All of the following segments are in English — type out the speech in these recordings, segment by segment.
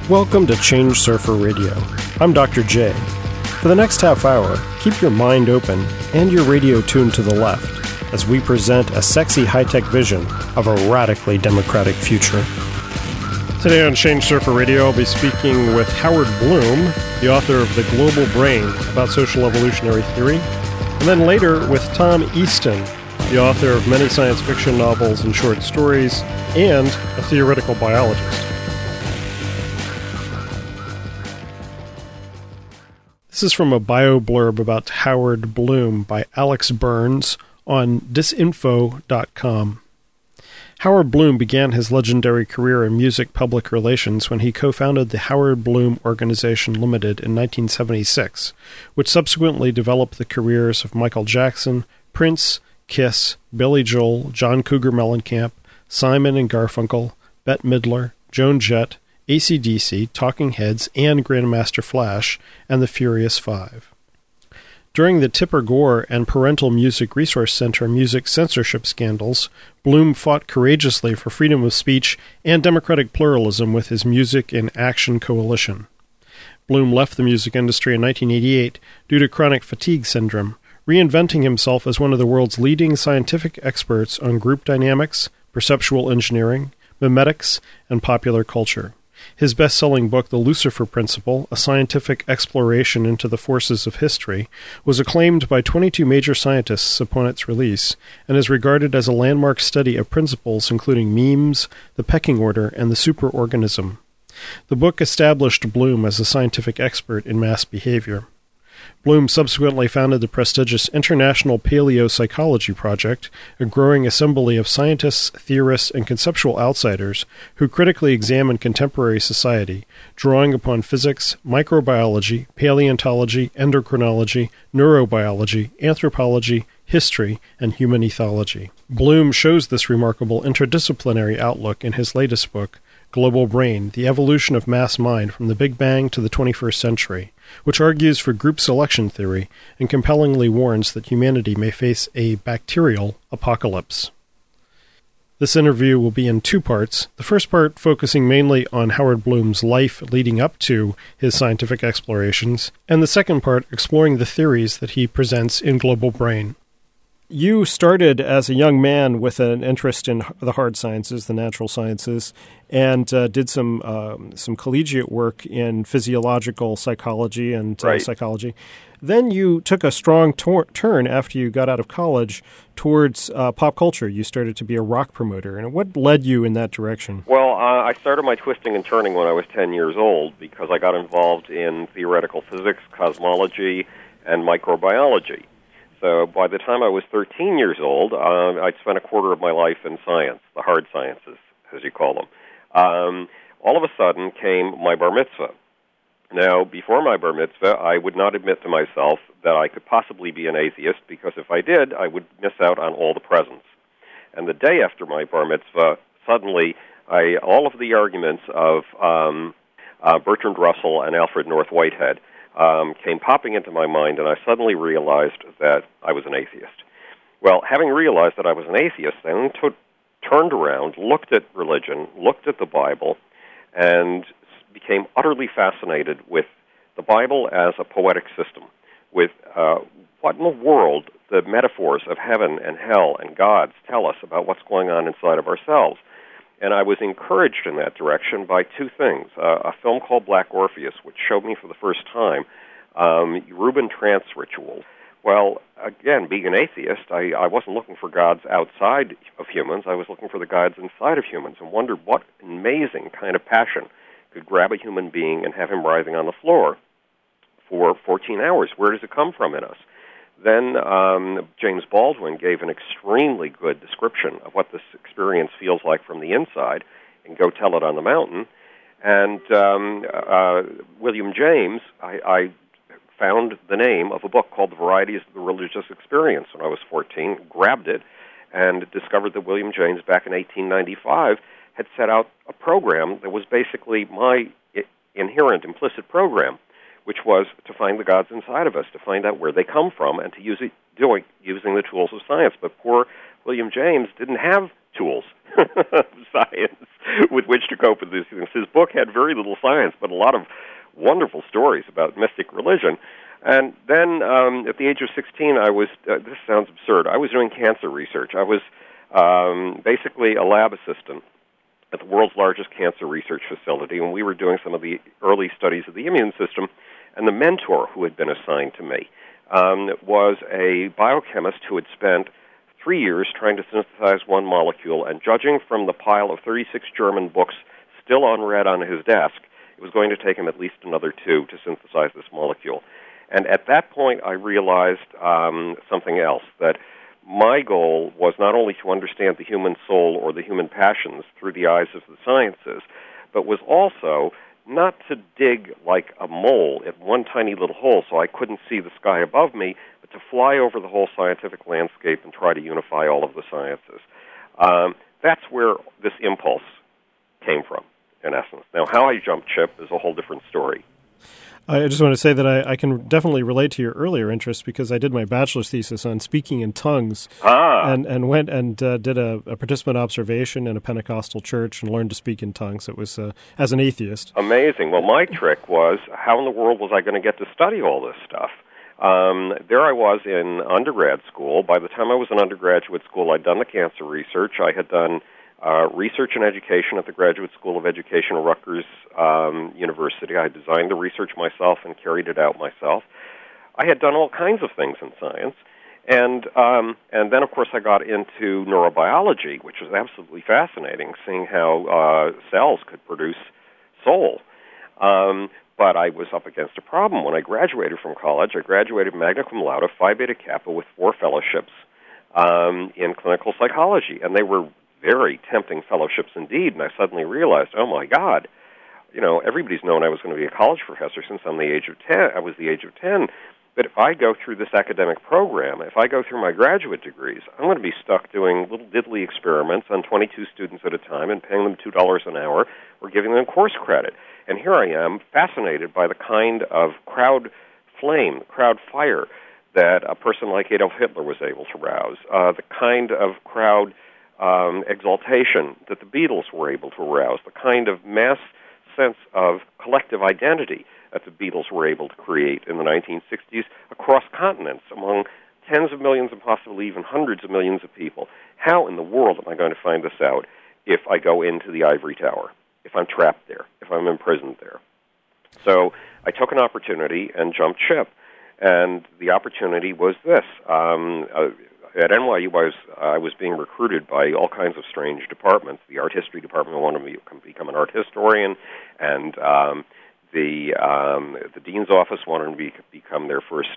Welcome to Change Surfer Radio. I'm Dr. J. For the next half hour, keep your mind open and your radio tuned to the left as we present a sexy high-tech vision of a radically democratic future. Today on Change Surfer Radio, I'll be speaking with Howard Bloom, the author of The Global Brain, about social evolutionary theory, and then later with Tom Easton, the author of many science fiction novels and short stories, and a theoretical biologist. This is from a bio blurb about Howard Bloom by Alex Burns on disinfo.com. Howard Bloom began his legendary career in music public relations when he co-founded the Howard Bloom Organization Limited in 1976, which subsequently developed the careers of Michael Jackson, Prince, Kiss, Billy Joel, John Cougar Mellencamp, Simon and Garfunkel, Bette Midler, Joan Jett, AC/DC, Talking Heads, and Grandmaster Flash, and the Furious Five. During the Tipper Gore and Parental Music Resource Center music censorship scandals, Bloom fought courageously for freedom of speech and democratic pluralism with his Music in Action Coalition. Bloom left the music industry in 1988 due to chronic fatigue syndrome, reinventing himself as one of the world's leading scientific experts on group dynamics, perceptual engineering, memetics, and popular culture. His best-selling book, The Lucifer Principle, a scientific exploration into the forces of history, was acclaimed by 22 major scientists upon its release, and is regarded as a landmark study of principles including memes, the pecking order, and the superorganism. The book established Bloom as a scientific expert in mass behavior. Bloom subsequently founded the prestigious International Paleopsychology Project, a growing assembly of scientists, theorists, and conceptual outsiders who critically examine contemporary society, drawing upon physics, microbiology, paleontology, endocrinology, neurobiology, anthropology, history, and human ethology. Bloom shows this remarkable interdisciplinary outlook in his latest book, Global Brain, The Evolution of Mass Mind from the Big Bang to the 21st Century, which argues for group selection theory and compellingly warns that humanity may face a bacterial apocalypse. This interview will be in two parts, the first part focusing mainly on Howard Bloom's life leading up to his scientific explorations, and the second part exploring the theories that he presents in Global Brain. You started as a young man with an interest in the hard sciences, the natural sciences, and did some collegiate work in physiological psychology and psychology. Then you took a strong turn after you got out of college towards pop culture. You started to be a rock promoter. And what led you in that direction? Well, I started my twisting and turning when I was 10 years old because I got involved in theoretical physics, cosmology, and microbiology. So by the time I was 13 years old, I'd spent a quarter of my life in science, the hard sciences, as you call them. All of a sudden came my bar mitzvah. Now, before my bar mitzvah, I would not admit to myself that I could possibly be an atheist, because if I did, I would miss out on all the presents. And the day after my bar mitzvah, suddenly, all of the arguments of Bertrand Russell and Alfred North Whitehead came popping into my mind, and I suddenly realized that I was an atheist. Well, having realized that I was an atheist, I then turned around, looked at religion, looked at the Bible, and became utterly fascinated with the Bible as a poetic system, with what in the world the metaphors of heaven and hell and gods tell us about what's going on inside of ourselves. And I was encouraged in that direction by two things. A film called Black Orpheus, which showed me for the first time Reuben trance rituals. Well, again, being an atheist, I wasn't looking for gods outside of humans. I was looking for the gods inside of humans and wondered what amazing kind of passion could grab a human being and have him writhing on the floor for 14 hours. Where does it come from in us? Then James Baldwin gave an extremely good description of what this experience feels like from the inside, and Go Tell It on the Mountain. And William James, I found the name of a book called The Varieties of the Religious Experience when I was 14, grabbed it, and discovered that William James, back in 1895, had set out a program that was basically my inherent, implicit program, which was to find the gods inside of us, to find out where they come from, and to use it using the tools of science. But poor William James didn't have tools of science. with which to cope with these things. His book had very little science, but a lot of wonderful stories about mystic religion. And then at the age of 16, I was, this sounds absurd, I was doing cancer research. I was basically a lab assistant at the world's largest cancer research facility, and we were doing some of the early studies of the immune system. And the mentor who had been assigned to me was a biochemist who had spent 3 years trying to synthesize one molecule, and judging from the pile of 36 German books still unread on his desk, it was going to take him at least another 2 to synthesize this molecule. And at that point, I realized something else, that my goal was not only to understand the human soul or the human passions through the eyes of the sciences, but was also not to dig like a mole at one tiny little hole so I couldn't see the sky above me, but to fly over the whole scientific landscape and try to unify all of the sciences. That's where this impulse came from, in essence. Now, how I jumped ship is a whole different story. I just want to say that I can definitely relate to your earlier interest because I did my bachelor's thesis on speaking in tongues and went and did a participant observation in a Pentecostal church and learned to speak in tongues. It was as an atheist. Amazing. Well, my trick was, how in the world was I going to get to study all this stuff? There I was in undergrad school. By the time I was in undergraduate school, I'd done the cancer research. I had done research and education at the Graduate School of Education at Rutgers University. I designed the research myself and carried it out myself. I had done all kinds of things in science. And then, of course, I got into neurobiology, which was absolutely fascinating, seeing how cells could produce soul. But I was up against a problem. When I graduated from college, I graduated magna cum laude, Phi Beta Kappa, with 4 fellowships in clinical psychology. And they were very tempting fellowships indeed, and I suddenly realized, oh my God, everybody's known I was going to be a college professor since I was the age of 10, but if I go through this academic program, if I go through my graduate degrees, I'm going to be stuck doing little diddly experiments on 22 students at a time and paying them $2 an hour or giving them course credit. And here I am, fascinated by the kind of crowd flame, crowd fire that a person like Adolf Hitler was able to rouse, the kind of crowd exaltation that the Beatles were able to arouse, the kind of mass sense of collective identity that the Beatles were able to create in the 1960s across continents among tens of millions and possibly even hundreds of millions of people. How in the world am I going to find this out if I go into the ivory tower, if I'm trapped there, if I'm imprisoned there? So I took an opportunity and jumped ship. And the opportunity was this. At NYU, I was being recruited by all kinds of strange departments. The art history department wanted me to become an art historian, and the dean's office wanted me to become their first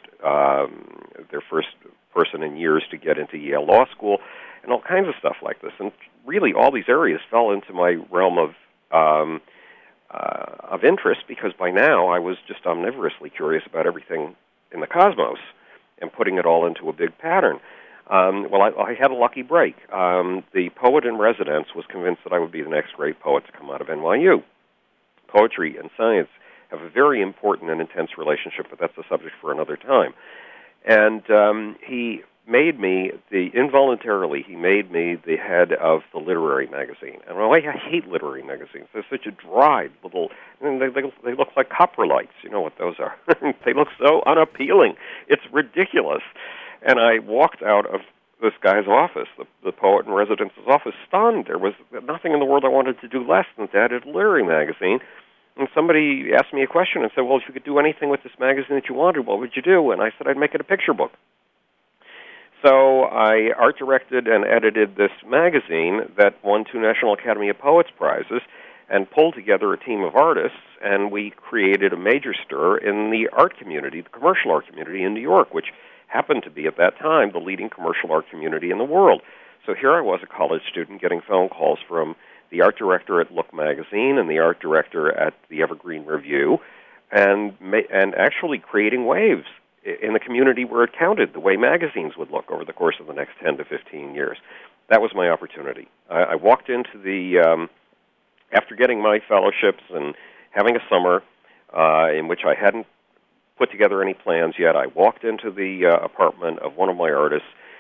person in years to get into Yale Law School, and all kinds of stuff like this. And really, all these areas fell into my realm of interest because by now I was just omnivorously curious about everything in the cosmos and putting it all into a big pattern. Well, I had a lucky break. The poet in residence was convinced that I would be the next great poet to come out of NYU. Poetry and science have a very important and intense relationship, but that's a subject for another time. And he made me, involuntarily, he made me the head of the literary magazine. And I hate literary magazines. They're such a dry little, they look like coprolites. You know what those are. They look so unappealing. It's ridiculous. And I walked out of this guy's office, the poet in residence's office, stunned. There was nothing in the world I wanted to do less than to edit a literary magazine. And somebody asked me a question and said, well, if you could do anything with this magazine that you wanted, what would you do? And I said, I'd make it a picture book. So I art-directed and edited this magazine that won 2 National Academy of Poets prizes and pulled together a team of artists, and we created a major stir in the art community, the commercial art community in New York, which happened to be at that time the leading commercial art community in the world. So here I was, a college student, getting phone calls from the art director at Look magazine and the art director at the Evergreen Review, and actually creating waves in the community where it counted, the way magazines would look over the course of the next 10 to 15 years. That was my opportunity. I walked into after getting my fellowships and having a summer in which I hadn't put together any plans yet, I walked into the apartment of one of my artists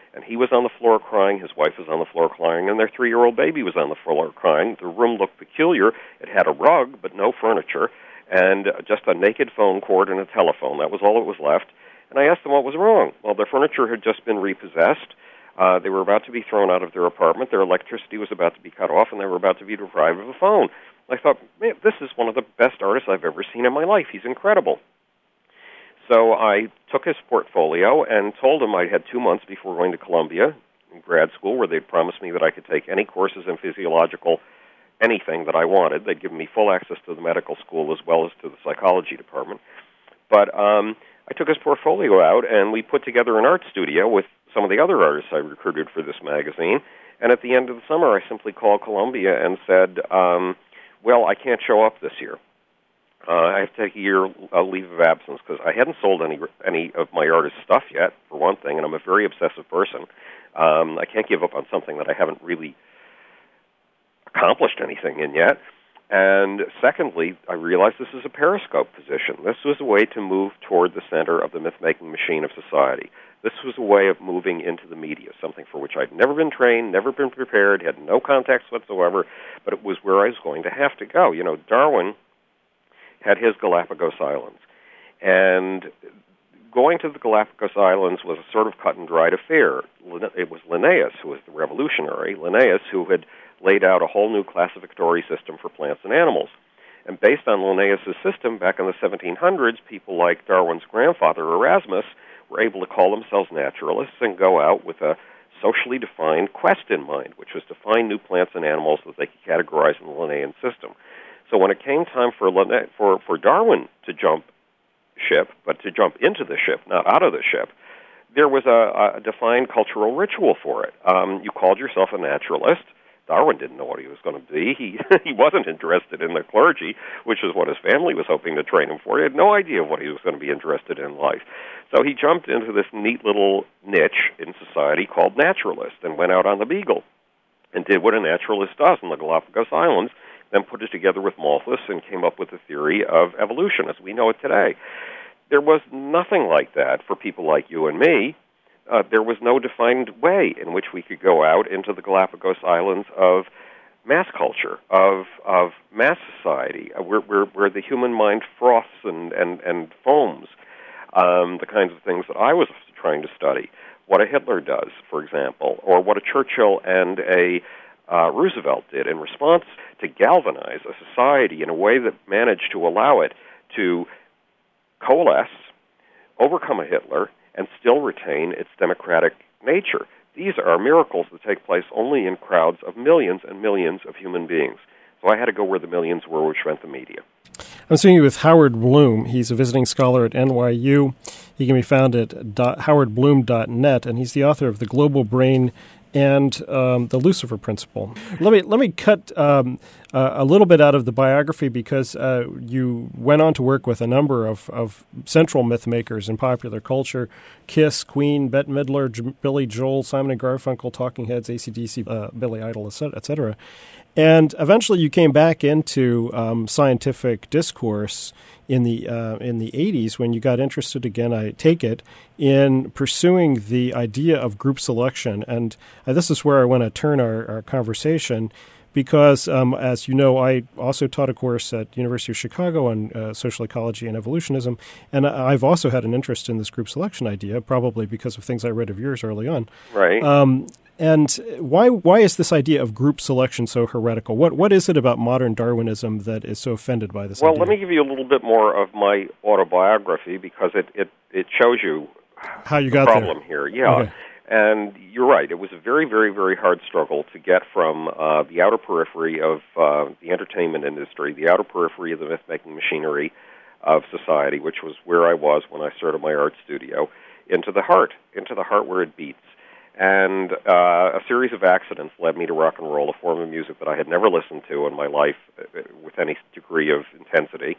And he was on the floor crying, his wife was on the floor crying, and their 3-year-old baby was on the floor crying. The room looked peculiar. It had a rug, but no furniture, and just a naked phone cord and a telephone. That was all that was left. And I asked them what was wrong. Well, their furniture had just been repossessed. They were about to be thrown out of their apartment. Their electricity was about to be cut off, and they were about to be deprived of a phone. I thought, man, this is one of the best artists I've ever seen in my life. He's incredible. So I took his portfolio and told him I had 2 months before going to Columbia in grad school, where they'd promised me that I could take any courses in physiological anything that I wanted. They'd given me full access to the medical school as well as to the psychology department. But I took his portfolio out, and we put together an art studio with some of the other artists I recruited for this magazine. And at the end of the summer, I simply called Columbia and said, well, I can't show up this year. I have to take a year leave of absence because I hadn't sold any of my artist's stuff yet, for one thing, and I'm a very obsessive person. I can't give up on something that I haven't really accomplished anything in yet. And secondly, I realized this is a periscope position. This was a way to move toward the center of the myth-making machine of society. This was a way of moving into the media, something for which I'd never been trained, never been prepared, had no contacts whatsoever, but it was where I was going to have to go. You know, Darwin had his Galapagos Islands, and going to the Galapagos Islands was a sort of cut-and-dried affair. It was Linnaeus, who was the revolutionary, Linnaeus, who had laid out a whole new classificatory system for plants and animals. And based on Linnaeus' system, back in the 1700s, people like Darwin's grandfather, Erasmus, were able to call themselves naturalists and go out with a socially defined quest in mind, which was to find new plants and animals that they could categorize in the Linnaean system. So when it came time for Darwin to jump ship, but to jump into the ship, not out of the ship, there was a defined cultural ritual for it. You called yourself a naturalist. Darwin didn't know what he was going to be. He wasn't interested in the clergy, which is what his family was hoping to train him for. He had no idea what he was going to be interested in life. So he jumped into this neat little niche in society called naturalist and went out on the Beagle and did what a naturalist does in the Galapagos Islands, then put it together with Malthus and came up with the theory of evolution as we know it today. There was nothing like that for people like you and me. There was no defined way in which we could go out into the Galapagos Islands of mass culture, of mass society, where the human mind froths and foams, the kinds of things that I was trying to study. What a Hitler does, for example, or what a Churchill and a Roosevelt did in response to galvanize a society in a way that managed to allow it to coalesce, overcome a Hitler, and still retain its democratic nature. These are miracles that take place only in crowds of millions and millions of human beings. So I had to go where the millions were, which meant the media. I'm speaking with Howard Bloom. He's a visiting scholar at NYU. He can be found at howardbloom.net, and he's the author of The Global Brain and the Lucifer Principle. Let me cut a little bit out of the biography because you went on to work with a number of central myth makers in popular culture: Kiss, Queen, Bette Midler, Billy Joel, Simon and Garfunkel, Talking Heads, AC/DC, Billy Idol, etc. And eventually you came back into scientific discourse in the 80s when you got interested again, I take it, in pursuing the idea of group selection. And this is where I want to turn our conversation because, as you know, I also taught a course at University of Chicago on social ecology and evolutionism, and I've also had an interest in this group selection idea, probably because of things I read of yours early on. Right. And why is this idea of group selection so heretical? What is it about modern Darwinism that is so offended by this idea? Well, let me give you a little bit more of my autobiography because it shows you how you the got problem here. Yeah. Okay. And you're right. It was a very, very, very hard struggle to get from the outer periphery of the entertainment industry, the outer periphery of the myth-making machinery of society, which was where I was when I started my art studio, into the heart where it beats. And a series of accidents led me to rock and roll, a form of music that I had never listened to in my life with any degree of intensity,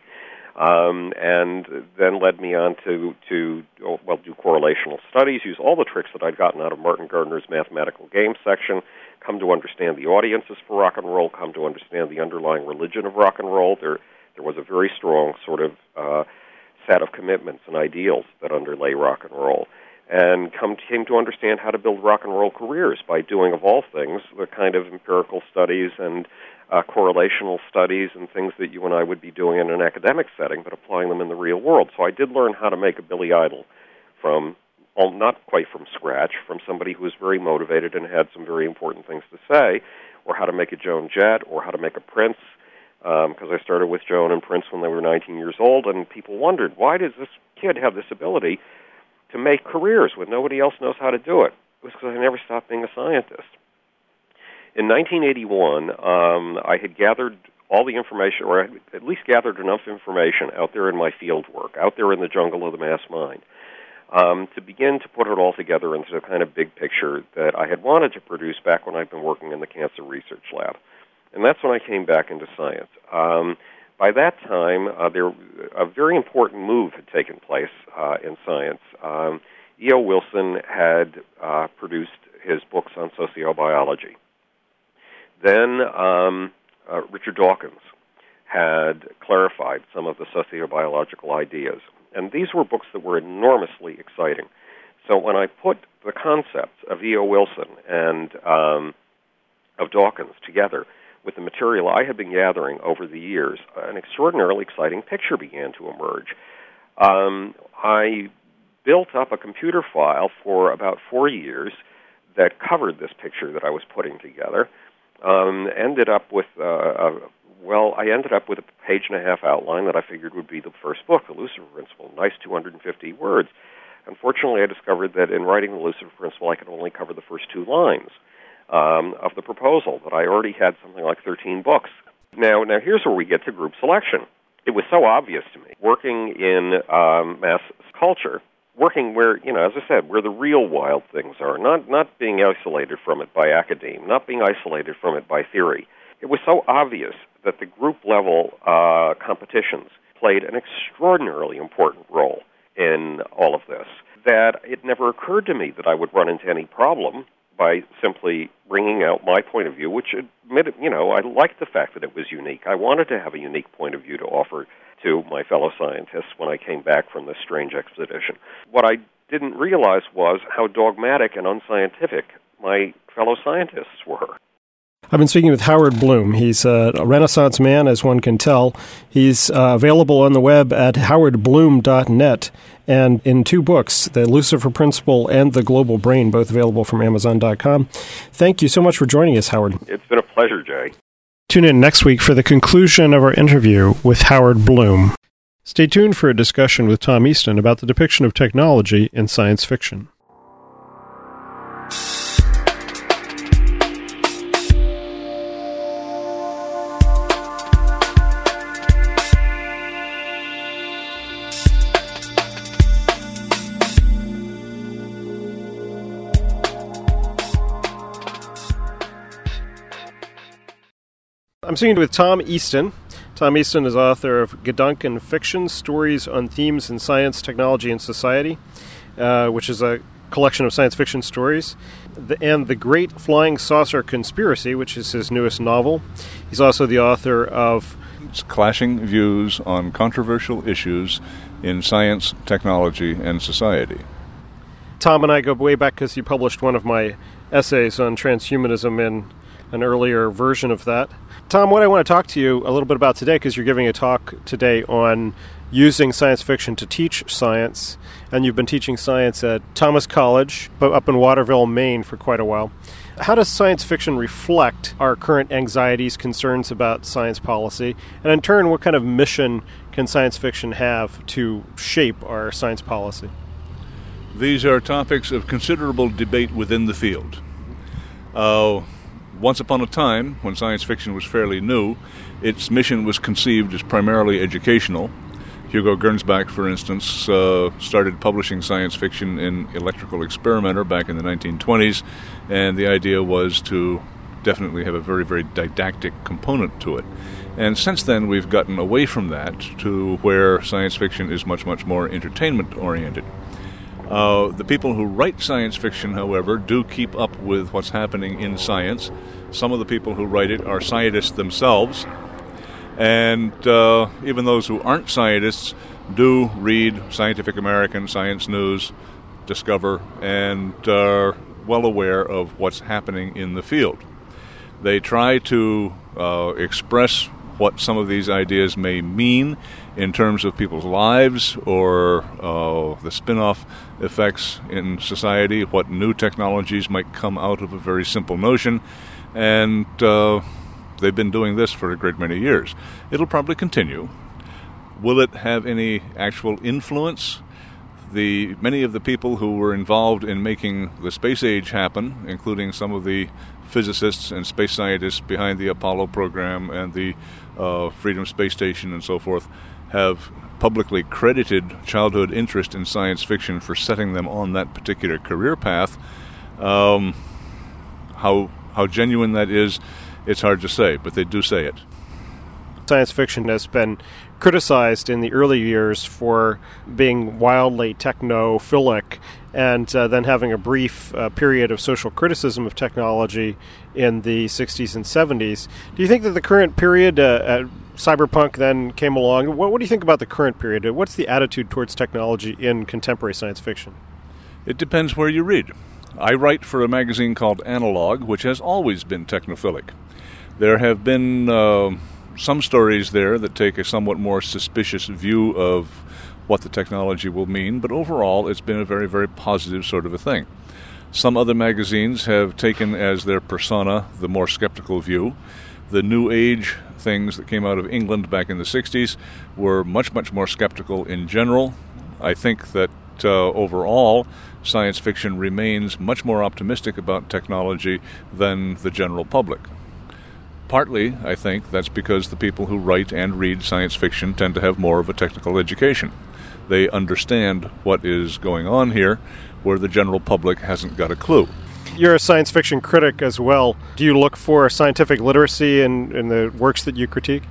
and then led me on to do correlational studies, use all the tricks that I'd gotten out of Martin Gardner's mathematical games section, come to understand the audiences for rock and roll, come to understand the underlying religion of rock and roll. There was a very strong sort of set of commitments and ideals that underlay rock and roll. and came to understand how to build rock and roll careers by doing, of all things, the kind of empirical studies and correlational studies and things that you and I would be doing in an academic setting, but applying them in the real world. So I did learn how to make a Billy Idol from, well, not quite from scratch, from somebody who was very motivated and had some very important things to say, or how to make a Joan Jett, or how to make a Prince, because I started with Joan and Prince when they were 19 years old, and people wondered, why does this kid have this ability to make careers when nobody else knows how to do it? It was because I never stopped being a scientist. In 1981, I had gathered all the information, or I had at least gathered enough information out there in my field work, out there in the jungle of the mass mind, to begin to put it all together into a kind of big picture that I had wanted to produce back when I'd been working in the Cancer Research Lab. And that's when I came back into science. By that time, a very important move had taken place in science. E.O. Wilson had produced his books on sociobiology. Then Richard Dawkins had clarified some of the sociobiological ideas. And these were books that were enormously exciting. So when I put the concepts of E.O. Wilson and of Dawkins together with the material I had been gathering over the years, an extraordinarily exciting picture began to emerge. I built up a computer file for about 4 years that covered this picture that I was putting together. Ended up with I ended up with a page-and-a-half outline that I figured would be the first book, The Lucifer Principle, nice 250 words. Unfortunately, I discovered that in writing The Lucifer Principle, I could only cover the first 2 lines of the proposal, that I already had something like 13 books. Now here's where we get to group selection. It was so obvious to me, working in mass culture, working where, as I said, where the real wild things are, not being isolated from it by academe, not being isolated from it by theory. It was so obvious that the group-level competitions played an extraordinarily important role in all of this, that it never occurred to me that I would run into any problem by simply bringing out my point of view, which admitted, I liked the fact that it was unique. I wanted to have a unique point of view to offer to my fellow scientists when I came back from this strange expedition. What I didn't realize was how dogmatic and unscientific my fellow scientists were. I've been speaking with Howard Bloom. He's a Renaissance man, as one can tell. He's available on the web at howardbloom.net, and in 2 books, The Lucifer Principle and The Global Brain, both available from Amazon.com. Thank you so much for joining us, Howard. It's been a pleasure, Jay. Tune in next week for the conclusion of our interview with Howard Bloom. Stay tuned for a discussion with Tom Easton about the depiction of technology in science fiction. I'm speaking with Tom Easton. Tom Easton is author of Gedanken Fiction, Stories on Themes in Science, Technology, and Society, which is a collection of science fiction stories, and The Great Flying Saucer Conspiracy, which is his newest novel. He's also the author of Clashing Views on Controversial Issues in Science, Technology, and Society. Tom and I go way back because you published one of my essays on transhumanism in an earlier version of that. Tom, what I want to talk to you a little bit about today, because you're giving a talk today on using science fiction to teach science, and you've been teaching science at Thomas College, up in Waterville, Maine, for quite a while. How does science fiction reflect our current anxieties, concerns about science policy, and in turn, what kind of mission can science fiction have to shape our science policy? These are topics of considerable debate within the field. Once upon a time, when science fiction was fairly new, its mission was conceived as primarily educational. Hugo Gernsback, for instance, started publishing science fiction in Electrical Experimenter back in the 1920s, and the idea was to definitely have a very, very didactic component to it. And since then, we've gotten away from that to where science fiction is much, much more entertainment-oriented. The people who write science fiction, however, do keep up with what's happening in science. Some of the people who write it are scientists themselves, and even those who aren't scientists do read Scientific American, Science News, discover and are well aware of what's happening in the field. They try to express what some of these ideas may mean in terms of people's lives or the spin-off effects in society, what new technologies might come out of a very simple notion, and they've been doing this for a great many years. It'll probably continue. Will it have any actual influence? Many of the people who were involved in making the space age happen, including some of the physicists and space scientists behind the Apollo program and the Freedom Space Station and so forth, have publicly credited childhood interest in science fiction for setting them on that particular career path. How genuine that is, it's hard to say, but they do say it. Science fiction has been criticized in the early years for being wildly technophilic and then having a brief period of social criticism of technology in the 60s and 70s. Do you think that the current period, cyberpunk then came along, what do you think about the current period? What's the attitude towards technology in contemporary science fiction? It depends where you read. I write for a magazine called Analog, which has always been technophilic. There have been some stories there that take a somewhat more suspicious view of what the technology will mean, but overall it's been a very, very positive sort of a thing. Some other magazines have taken as their persona the more skeptical view. The New Age things that came out of England back in the 60s were much, much more skeptical in general. I think that overall science fiction remains much more optimistic about technology than the general public. Partly, I think, that's because the people who write and read science fiction tend to have more of a technical education. They understand what is going on here, where the general public hasn't got a clue. You're a science fiction critic as well. Do you look for scientific literacy in the works that you critique?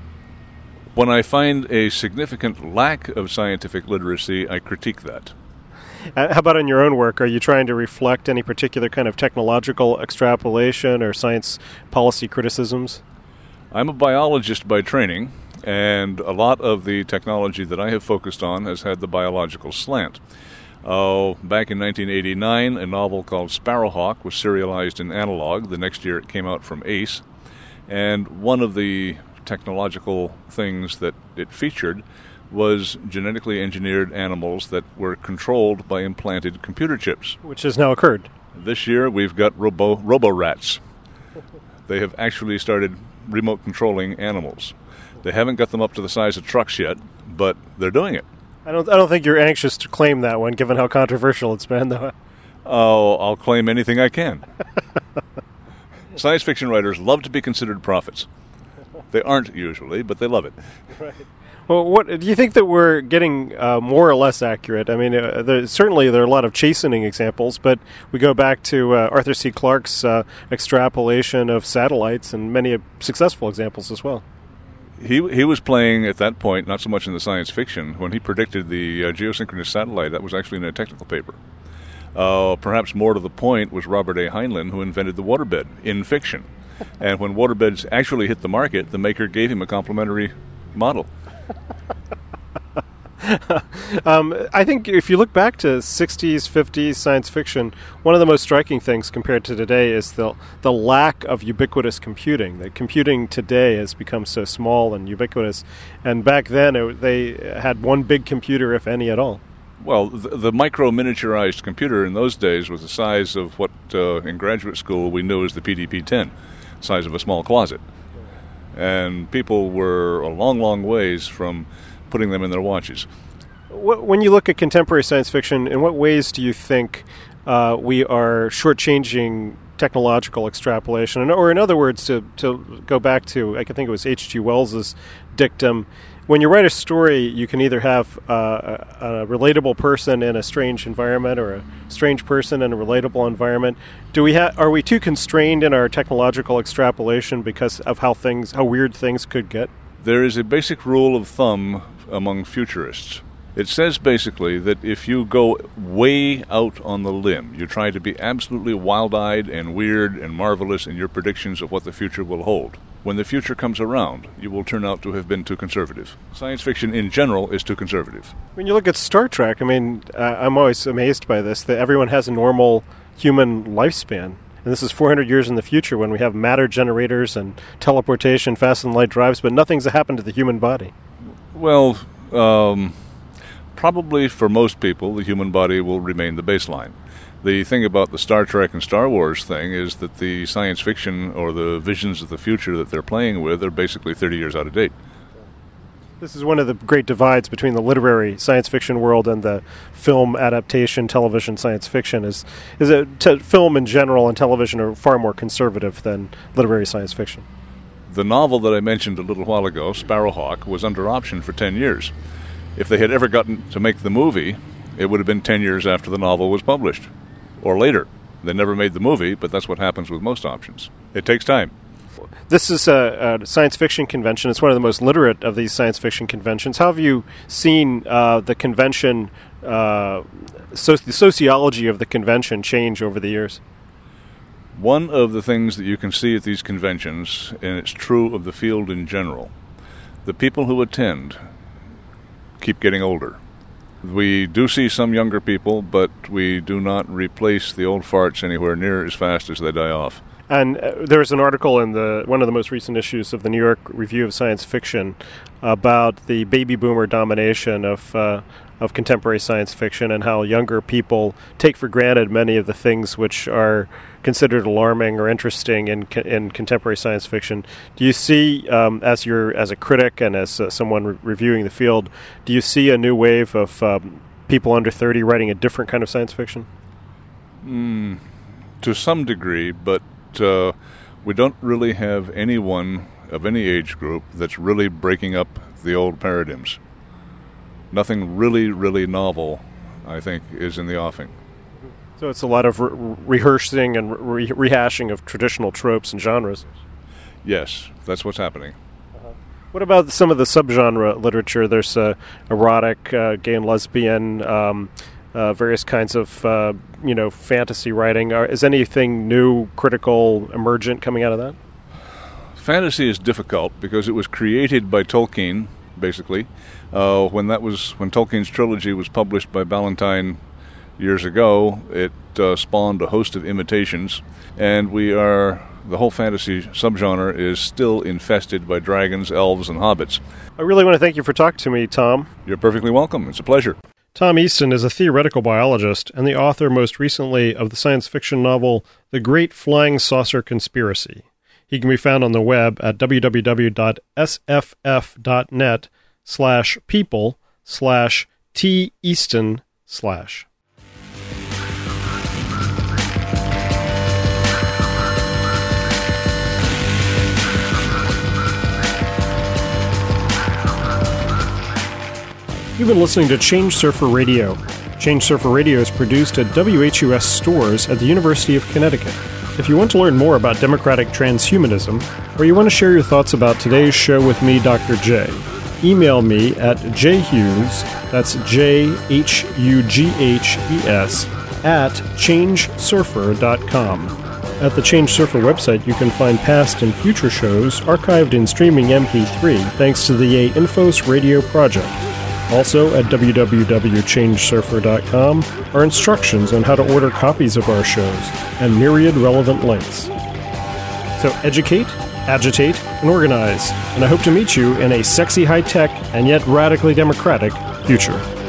When I find a significant lack of scientific literacy, I critique that. How about in your own work? Are you trying to reflect any particular kind of technological extrapolation or science policy criticisms? I'm a biologist by training, and a lot of the technology that I have focused on has had the biological slant. Back in 1989, a novel called Sparrowhawk was serialized in Analog. The next year it came out from Ace. And one of the technological things that it featured was genetically engineered animals that were controlled by implanted computer chips. Which has now occurred. This year we've got robo-rats. They have actually started remote controlling animals. They haven't got them up to the size of trucks yet, but they're doing it. I don't think you're anxious to claim that one, given how controversial it's been, though. Oh, I'll claim anything I can. Science fiction writers love to be considered prophets. They aren't usually, but they love it. Right. Well, what do you think that we're getting more or less accurate? I mean, certainly there are a lot of chastening examples, but we go back to Arthur C. Clarke's extrapolation of satellites and many successful examples as well. He was playing at that point, not so much in the science fiction. When he predicted the geosynchronous satellite, that was actually in a technical paper. Perhaps more to the point was Robert A. Heinlein, who invented the waterbed in fiction. And when waterbeds actually hit the market, the maker gave him a complimentary model. I think if you look back to 60s, 50s science fiction, one of the most striking things compared to today is the lack of ubiquitous computing. That computing today has become so small and ubiquitous, and back then they had one big computer, if any at all. Well, the micro-miniaturized computer in those days was the size of what in graduate school we knew as the PDP-10, size of a small closet. And people were a long, long ways from putting them in their watches. When you look at contemporary science fiction, in what ways do you think we are shortchanging technological extrapolation? Or in other words, to go back to, I think it was H.G. Wells's dictum, when you write a story, you can either have a relatable person in a strange environment or a strange person in a relatable environment. Are we too constrained in our technological extrapolation because of how weird things could get? There is a basic rule of thumb among futurists. It says basically that if you go way out on the limb, you try to be absolutely wild-eyed and weird and marvelous in your predictions of what the future will hold, when the future comes around, you will turn out to have been too conservative. Science fiction in general is too conservative. When you look at Star Trek, I'm always amazed by this, that everyone has a normal human lifespan. And this is 400 years in the future when we have matter generators and teleportation, fast and light drives, but nothing's happened to the human body. Well, probably for most people, the human body will remain the baseline. The thing about the Star Trek and Star Wars thing is that the science fiction or the visions of the future that they're playing with are basically 30 years out of date. This is one of the great divides between the literary science fiction world and the film adaptation television science fiction. Is film in general and television are far more conservative than literary science fiction. The novel that I mentioned a little while ago, Sparrowhawk, was under option for 10 years. If they had ever gotten to make the movie, it would have been 10 years after the novel was published. Or later. They never made the movie, but that's what happens with most options. It takes time. This is a science fiction convention. It's one of the most literate of these science fiction conventions. How have you seen the convention, the sociology of the convention change over the years? One of the things that you can see at these conventions, and it's true of the field in general, the people who attend keep getting older. We do see some younger people, but we do not replace the old farts anywhere near as fast as they die off. And there's an article in one of the most recent issues of the New York Review of Science Fiction about the baby boomer domination of contemporary science fiction and how younger people take for granted many of the things which are considered alarming or interesting in contemporary science fiction. Do you see, as a critic and as someone reviewing the field, do you see a new wave of people under 30 writing a different kind of science fiction? To some degree, but we don't really have anyone of any age group that's really breaking up the old paradigms. Nothing really, really novel, I think, is in the offing. So it's a lot of rehearsing and rehashing of traditional tropes and genres. Yes, that's what's happening. What about some of the subgenre literature? There's erotic, gay and lesbian, various kinds of fantasy writing. Is anything new, critical, emergent coming out of that? Fantasy is difficult because it was created by Tolkien, basically. When Tolkien's trilogy was published by Ballantine years ago, it spawned a host of imitations, and the whole fantasy subgenre is still infested by dragons, elves, and hobbits. I really want to thank you for talking to me, Tom. You're perfectly welcome. It's a pleasure. Tom Easton is a theoretical biologist and the author most recently of the science fiction novel The Great Flying Saucer Conspiracy. He can be found on the web at www.sff.net/people/T-Easton/. You've been listening to Change Surfer Radio. Change Surfer Radio is produced at WHUS stores at the University of Connecticut. If you want to learn more about democratic transhumanism, or you want to share your thoughts about today's show with me, Dr. J, email me at jhughes, that's JHUGHES, at changesurfer.com. At the Change Surfer website, you can find past and future shows archived in streaming MP3 thanks to the Infos Radio project. Also, at www.changesurfer.com are instructions on how to order copies of our shows and myriad relevant links. So educate, agitate, and organize, and I hope to meet you in a sexy high-tech and yet radically democratic future.